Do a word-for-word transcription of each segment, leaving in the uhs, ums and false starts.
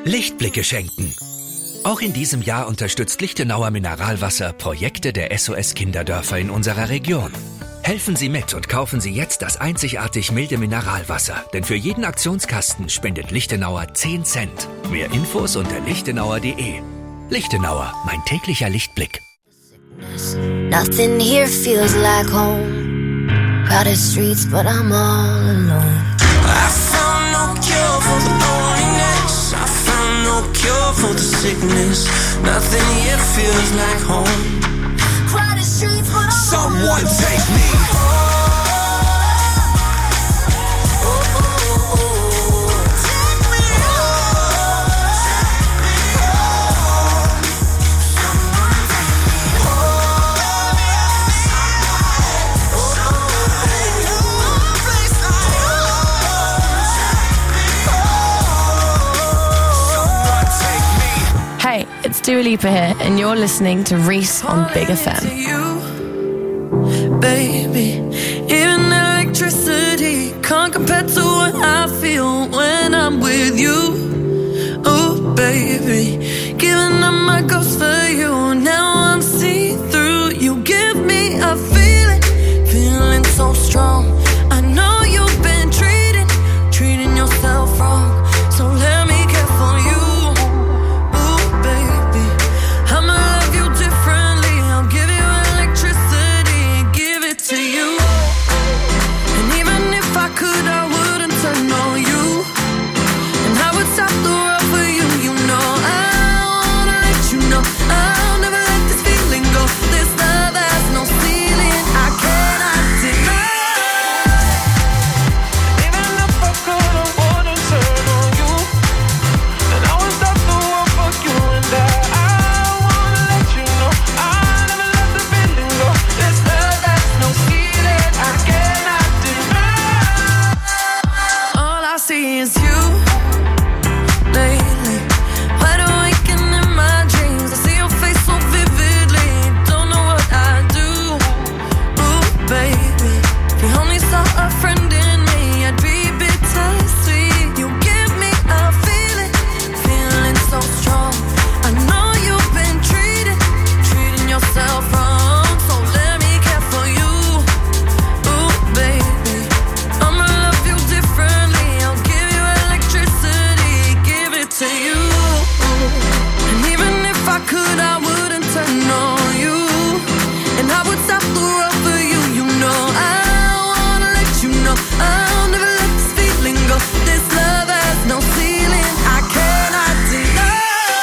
Lichtblicke schenken. Auch in diesem Jahr unterstützt Lichtenauer Mineralwasser Projekte der S O S-Kinderdörfer in unserer Region. Helfen Sie mit und kaufen Sie jetzt das einzigartig milde Mineralwasser, denn für jeden Aktionskasten spendet Lichtenauer zehn Cent. Mehr Infos unter lichtenauer punkt de. Lichtenauer, mein täglicher Lichtblick. Nothing here feels like home. Crowded streets, but I'm all alone. I found no cure for the loneliness. I found no cure for the sickness. Nothing here feels like home. Crowded streets, but I'm Someone take me home. Hey, it's Dua Lipa here, and you're listening to Reese on Big F M. You, baby, even electricity can't compare to what I feel when I'm with you. Oh, baby, giving up my ghost for you. Now I'm see-through. You give me a feeling, feeling so strong. I know you've been treating, treating yourself wrong. So let me care for you. To you, and even if I could, I wouldn't turn on you, and I would stop the world for you. You know I wanna let you know I'll never let this feeling go. This love has no ceiling, I cannot deny. Even if I could, I wouldn't turn on you, and I would stop the world for you. And I, I wanna let you know I'll never let the feeling go. This love has no ceiling, I cannot deny. All I see is you lately. Wide awake and in my dreams, I see your face so vividly. Don't know what I do. Ooh, baby, if you only saw a friend in me, I'd be bittersweet. You give me a feeling, feeling so strong. I know you've been treating, treating yourself wrong. So let me care for you. Ooh, baby, I'ma love you differently. I'll give you electricity, give it to you. And even if I could, I wouldn't turn on you, and I would stop the world for you. You know I wanna let you know I'll never let this feeling go. This love has no ceiling, I cannot deny.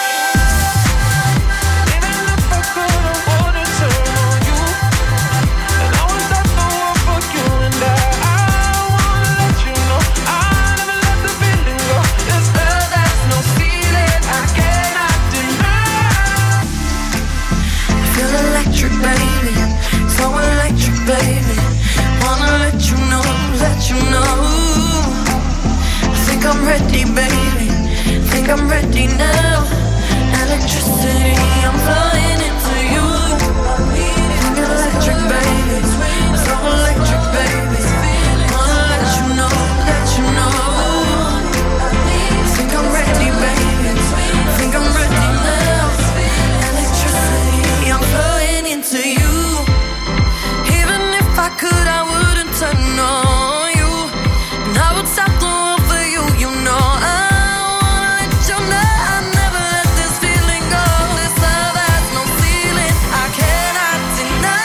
Even if I could, I wouldn't turn on you, and I would stop the world for you. And I, I wanna let you know I'll never let the feeling go. This love has no ceiling, I cannot deny. I feel electric, baby, so electric, baby. Wanna let you know, let you know. I think I'm ready, baby, think I'm ready now. Electricity, I'm flying into you. Think electric, baby, so electric, baby. Wanna let you know, let you know. I think I'm ready, baby, think I'm ready now. Electricity, I'm flying into you. Even if I could, I wouldn't turn on you, and I would stop the world for you. You know I wanna let you know I never let this feeling go. This love has no ceiling, I cannot deny.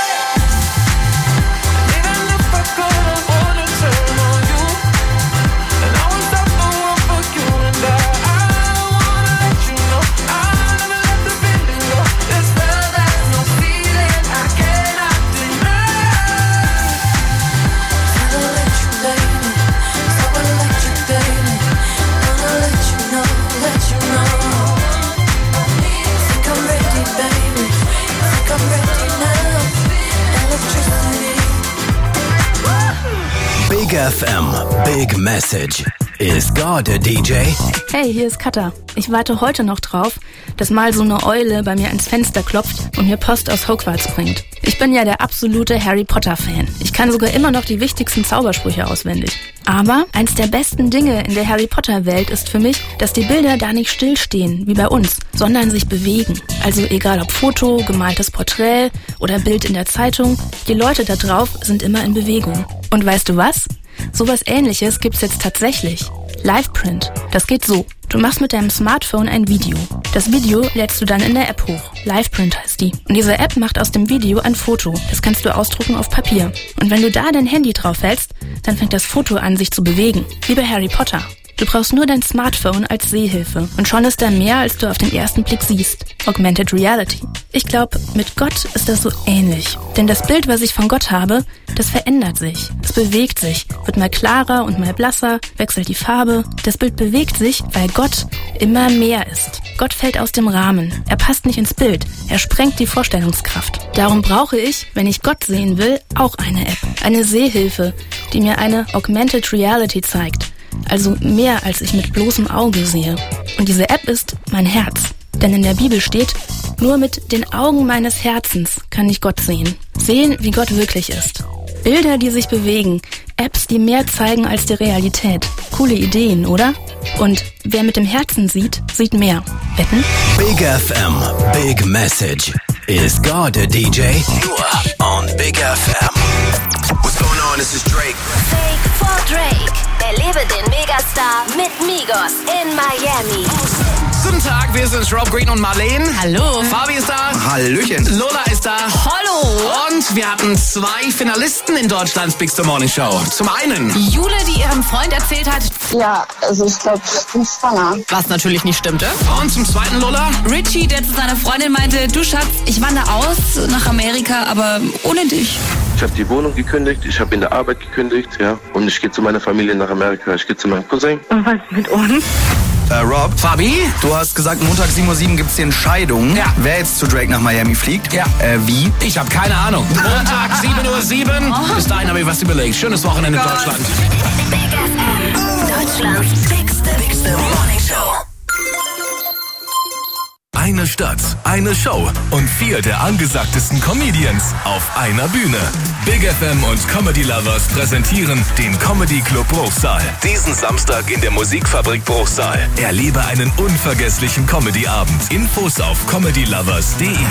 Even if I could, I wouldn't turn on you, and I would stop the world for you. And I, I wanna let you know I'll never let the feeling go. This love has no ceiling, I cannot deny. So electric, baby, so electric, baby. Wanna let you know, let you know. Think I'm ready, baby, think I'm ready now. Electricity. Big F M, Big Message. Is God a D J? Hey, hier ist Katha. Ich warte heute noch drauf, dass mal so eine Eule bei mir ans Fenster klopft und mir Post aus Hogwarts bringt. Ich bin ja der absolute Harry Potter-Fan. Ich kann sogar immer noch die wichtigsten Zaubersprüche auswendig. Aber eins der besten Dinge in der Harry Potter-Welt ist für mich, dass die Bilder da nicht stillstehen, wie bei uns, sondern sich bewegen. Also egal ob Foto, gemaltes Porträt oder Bild in der Zeitung, die Leute da drauf sind immer in Bewegung. Und weißt du was? Sowas Ähnliches gibt's jetzt tatsächlich. Liveprint. Das geht so. Du machst mit deinem Smartphone ein Video. Das Video lädst du dann in der App hoch. Liveprint heißt die. Und diese App macht aus dem Video ein Foto. Das kannst du ausdrucken auf Papier. Und wenn du da dein Handy drauf hältst, dann fängt das Foto an, sich zu bewegen. Wie bei Harry Potter. Du brauchst nur dein Smartphone als Sehhilfe. Und schon ist da mehr, als du auf den ersten Blick siehst. Augmented Reality. Ich glaube, mit Gott ist das so ähnlich. Denn das Bild, was ich von Gott habe, das verändert sich. Es bewegt sich, wird mal klarer und mal blasser, wechselt die Farbe. Das Bild bewegt sich, weil Gott immer mehr ist. Gott fällt aus dem Rahmen. Er passt nicht ins Bild. Er sprengt die Vorstellungskraft. Darum brauche ich, wenn ich Gott sehen will, auch eine App. Eine Sehhilfe, die mir eine Augmented Reality zeigt. Also mehr, als ich mit bloßem Auge sehe. Und diese App ist mein Herz. Denn in der Bibel steht, nur mit den Augen meines Herzens kann ich Gott sehen. Sehen, wie Gott wirklich ist. Bilder, die sich bewegen. Apps, die mehr zeigen als die Realität. Coole Ideen, oder? Und wer mit dem Herzen sieht, sieht mehr. Wetten? Big F M, Big Message. Is God a D J? Nur on Big F M. What's going on? This is Drake. Fake for Drake. Erlebe den Megastar mit Migos in Miami. Guten Tag, wir sind Rob Green und Marlene. Hallo. Fabi ist da. Hallöchen. Lola ist da. Hallo. Und wir hatten zwei Finalisten in Deutschlands Big Star Morning Show. Zum einen Jule, die ihrem Freund erzählt hat, ja, also ich glaube, ich bin schwanger. was natürlich nicht stimmte. Und zum zweiten Lola. Richie, der zu seiner Freundin meinte, du Schatz, ich wandere aus nach Amerika, aber ohne dich. Ich habe die Wohnung gekündigt, ich habe in der Arbeit gekündigt, ja. Und ich gehe zu meiner Familie nach Amerika, ich gehe zu meinem Cousin. Und was mit uns? Äh, Rob, Fabi. du hast gesagt, Montag sieben Uhr sieben gibt's die Entscheidung, Ja. wer jetzt zu Drake nach Miami fliegt. Ja. Äh, wie? Ich habe keine Ahnung. Montag sieben Uhr sieben. Bis dahin habe ich was überlegt. Schönes Wochenende in Deutschland. Big F M. Deutschlands bigste, bigste Morning Show. Eine Stadt, eine Show und vier der angesagtesten Comedians auf einer Bühne. Big F M und Comedy Lovers präsentieren den Comedy Club Bruchsal. Diesen Samstag in der Musikfabrik Bruchsal. Erlebe einen unvergesslichen Comedy-Abend. Infos auf comedy lovers punkt de.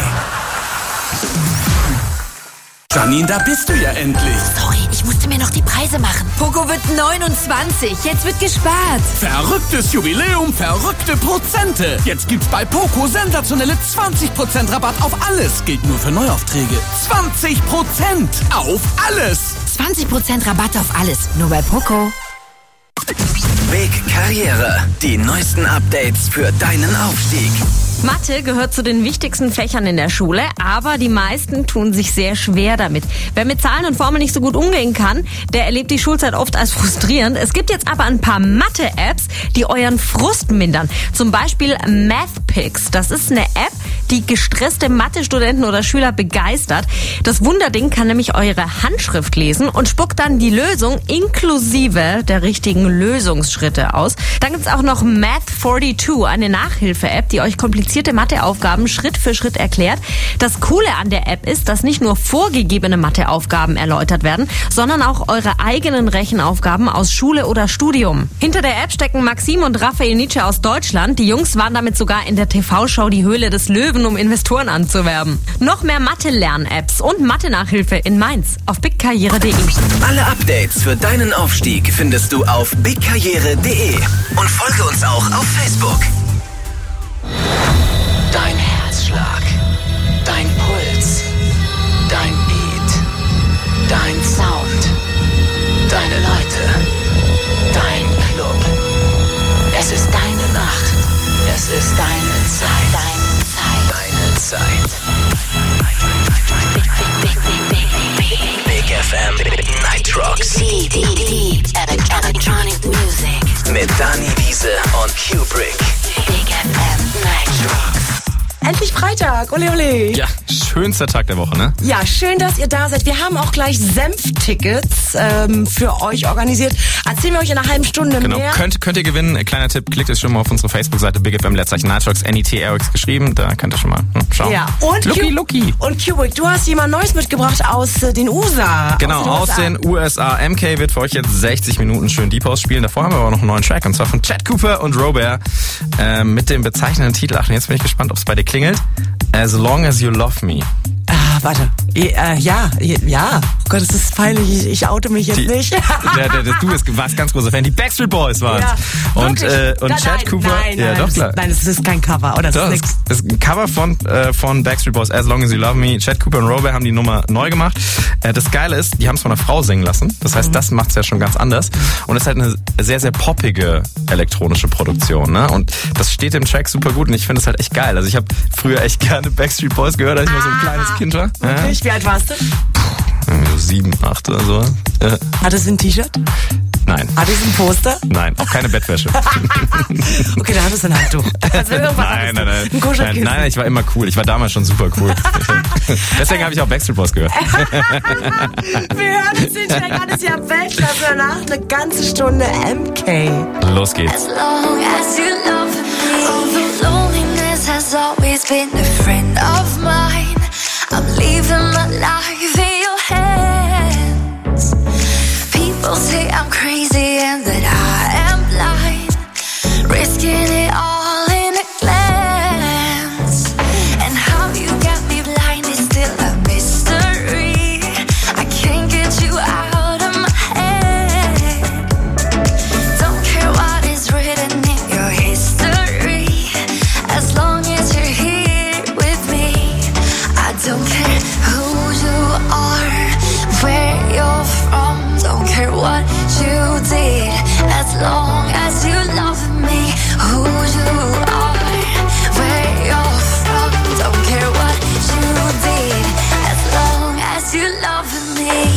Janine, da bist du ja endlich. Sorry, ich musste mir noch die Preise machen. Poco wird neunundzwanzig, jetzt wird gespart. Verrücktes Jubiläum, verrückte Prozente. Jetzt gibt's bei Poco sensationelle zwanzig Prozent Rabatt auf alles. Gilt nur für Neuaufträge. zwanzig Prozent auf alles. zwanzig Prozent Rabatt auf alles, nur bei Poco. Big Karriere. Die neuesten Updates für deinen Aufstieg. Mathe gehört zu den wichtigsten Fächern in der Schule, aber die meisten tun sich sehr schwer damit. Wer mit Zahlen und Formeln nicht so gut umgehen kann, der erlebt die Schulzeit oft als frustrierend. Es gibt jetzt aber ein paar Mathe-Apps, die euren Frust mindern. Zum Beispiel MathPix. Das ist eine App, die gestresste Mathe-Studenten oder Schüler begeistert. Das Wunderding kann nämlich eure Handschrift lesen und spuckt dann die Lösung inklusive der richtigen Lösungsschritte aus. Dann gibt's auch noch Math zweiundvierzig, eine Nachhilfe-App, die euch komplizierte Matheaufgaben Schritt für Schritt erklärt. Das Coole an der App ist, dass nicht nur vorgegebene Matheaufgaben erläutert werden, sondern auch eure eigenen Rechenaufgaben aus Schule oder Studium. Hinter der App stecken Maxim und Raphael Nietzsche aus Deutschland. Die Jungs waren damit sogar in der T V-Show Die Höhle des Löwen, um Investoren anzuwerben. Noch mehr Mathe-Lern-Apps und Mathe-Nachhilfe in Mainz auf bigkarriere punkt de. Alle Updates für deinen Aufstieg findest du auf bigkarriere punkt de und folge uns auch auf Facebook. Dein Herzschlag, dein Puls, dein Beat, dein Sound, deine Leute, dein Club. Es ist deine Nacht, es ist deine Zeit, deine Zeit, deine Zeit. Big F M Night Rocks. Deep, deep, deep electronic music. Mit Dani Wiese und Kubrick. Big F M Night Rocks. endlich Freitag. Ole, ole. Ja, schönster Tag der Woche, ne? Ja, schön, dass ihr da seid. Wir haben auch gleich Senftickets ähm, für euch organisiert. Erzählen wir euch in einer halben Stunde Genau, mehr. könnt, könnt ihr gewinnen. Kleiner Tipp, klickt euch schon mal auf unsere Facebook-Seite Big F M Leerzeichen Nitrox, N I T R X geschrieben. Da könnt ihr schon mal hm, schauen. Ja, und Lucky, Cu- Lucky. Und Kubrick, du hast jemand Neues mitgebracht aus äh, den U S A. Genau, aus den U S A. M K wird für euch jetzt sechzig Minuten schön Deep House spielen. Davor haben wir aber noch einen neuen Track, und zwar von Chad Cooper und Robert äh, mit dem bezeichnenden Titel. Ach, jetzt bin ich gespannt, ob es bei dir klingelt. As Long As You Love Me. Ah, warte. Äh, ja, ja. Oh Gott, das ist peinlich. Ich, ich oute mich jetzt Die, nicht. der, der, der, du bist, warst ganz großer Fan. Die Backstreet Boys waren es. Ja, und äh, und nein, Chad nein, Cooper. Nein, ja, nein, doch, das, klar. nein, das ist kein Cover. Oder? Das Doch, ist nix. das ist ein Cover von, äh, von Backstreet Boys, As Long As You Love Me. Chad Cooper und Robert haben die Nummer neu gemacht. Äh, das Geile ist, die haben es von einer Frau singen lassen. Das heißt, mhm. das macht es ja schon ganz anders. Und es ist halt eine sehr, sehr poppige elektronische Produktion. Ne? Und das steht im Track super gut und ich finde es halt echt geil. Also ich habe früher echt gerne Backstreet Boys gehört, als ich mal so ein kleines Kind war. Okay, Ja. wie alt warst du? So sieben, acht oder so. Ja. Hattest du ein T-Shirt? Nein. Hattest du ein Poster? Nein, auch keine Bettwäsche. Okay, dann hattest du ein Handtuch. Also irgendwas Nein, nein, nein. Ein Nein, nein, ich war immer cool. Ich war damals schon super cool. Deswegen habe ich auch Backstreet Boys gehört. Wir hören uns den Track an, ist ja Weltklasse. Danach eine ganze Stunde M K. Los geht's. As long as you love me, although loneliness has always been a friend of mine, I'm leaving my life in your hands. People say I'm crazy and that I am blind, risking it all in a glance. And how you got me blind is still a mystery. I can't get you out of my head. Don't care what is written in your history, as long as you're here with me. I don't care who you are, where you're from, don't care what you did, as long as you love me. Who you are, where you're from, don't care what you did, as long as you love me.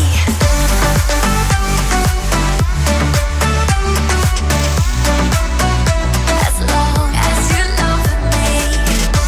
As long as you love me.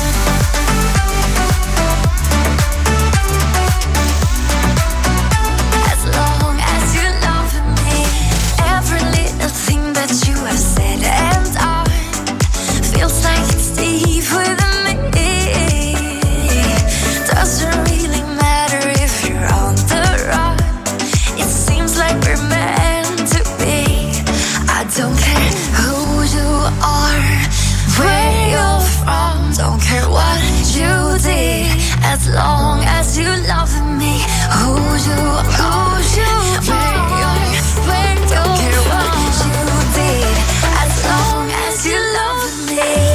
As long as you love me. Every little thing that you have said and done feels like it's deep within me. Doesn't really matter if you're on the run. It seems like we're meant to be. I don't care who you are, where you're from, don't care what you did, as long as you love me. Who you are, where you're from, don't care what you did, as long as you love me.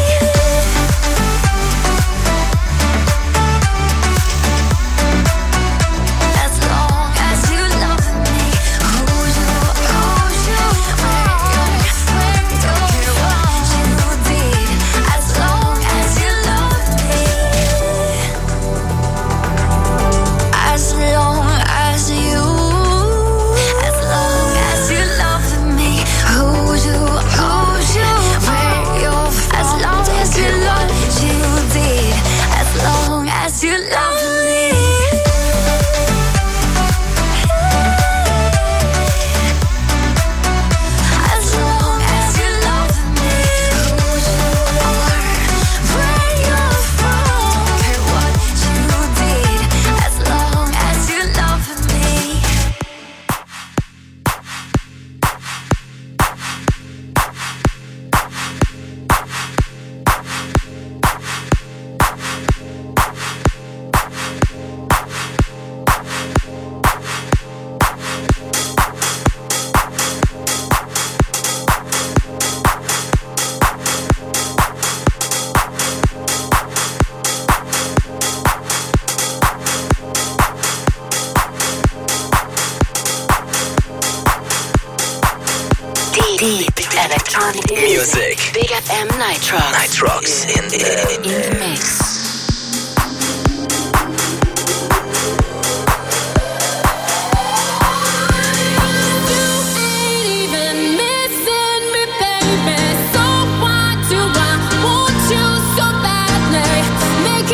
As long as you love me. Who you are, where you're from, don't care what you did, as long as you love me. As long as you, as long as you love me. Who you are, where you're from, as long as you love you did, as long as you love me. As long as you love me. Who you are, where you're from, don't care what you did, as long as you love me. Deep electronic music. Big F M Nitrox. Nitrox in the, in the mix. Make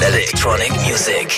Electronic Music.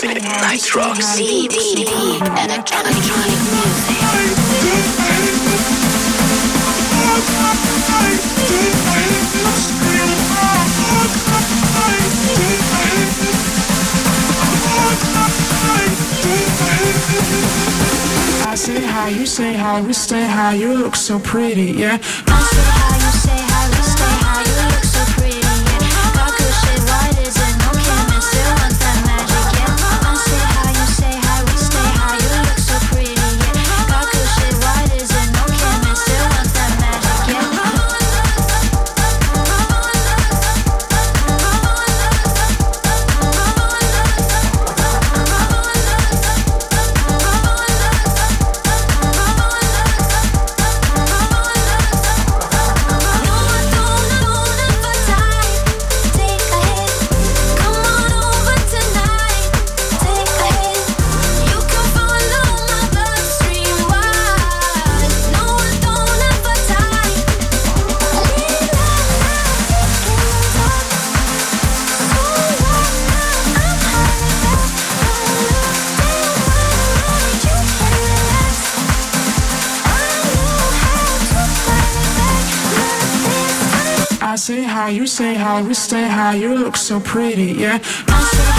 Nitrox. Deep, deep, deep electronic music. I say hi, you say hi, we stay high, you look so pretty, yeah. I say hi, you say hi, we stay high, you look so pretty, yeah. Got good shit, what is it? No chemist, still want that magic, yeah. I say hi, you say hi, we stay high, you look so pretty, yeah. Got good shit, what is it? No chemist, still want that magic, yeah. I say hi, you say hi, we stay high, you look so pretty, yeah. I say